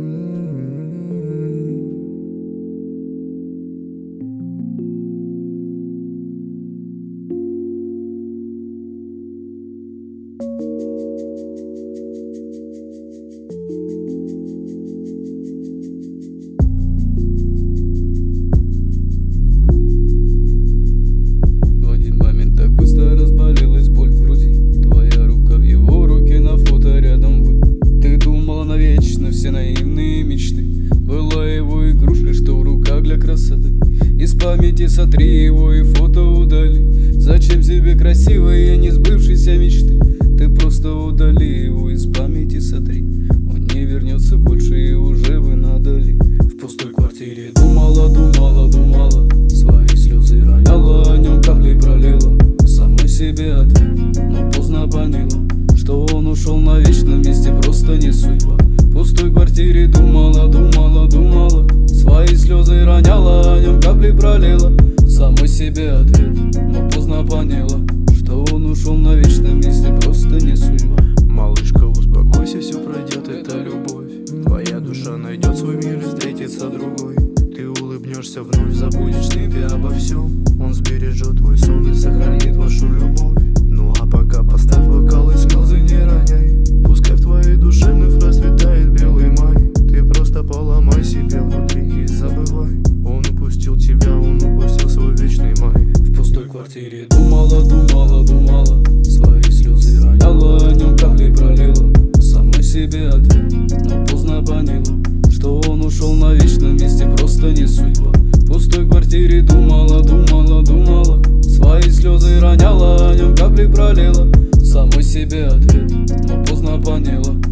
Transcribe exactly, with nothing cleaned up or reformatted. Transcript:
В один момент так быстро разболелась боль в груди. Твоя рука в его руке, на фото рядом вы. Ты думала навечно все наивные мечты. Была его игрушкой, что в руках для красоты. Из памяти сотри его и фото удали. Зачем тебе красивые несбывшиеся мечты? Ты просто удали его из памяти сотри. Он не вернется больше и уже вы надали. В пустой квартире думала, думала, думала. Свои слезы роняла, о нем капли пролила. Самой себе ответ, но поздно поняла, что он ушел навечно, вместе просто не судьба. В пустой квартире думала, думала, думала. Свои слезы роняла, о нем капли пролила. Самой себе ответ, но поздно поняла, что он ушел навечно, вместе просто не судьба. Малышка, успокойся, все пройдет, это любовь. Твоя душа найдет свой мир и встретится другой. Ты улыбнешься вновь, забудешь тебе обо всем. Он сбережет твой сон и сохранит вашу любовь. Ну а пока поставь бокал и слезы не роняй. Пускай в твоей душе вновь расцветает белый май. Ты просто поломай себе внутри и забывай. Он упустил тебя, он упустил свой вечный май. В пустой квартире думала, думала, думала. Свои слезы роняла, о нем капли пролила. Самой себе ответ, но поздно поняла, что он ушел навечно, вместе просто не судьба. В пустой квартире думала, думала, думала. Свои слезы роняла, о нем капли пролила. Самой себе ответ, но поздно поняла,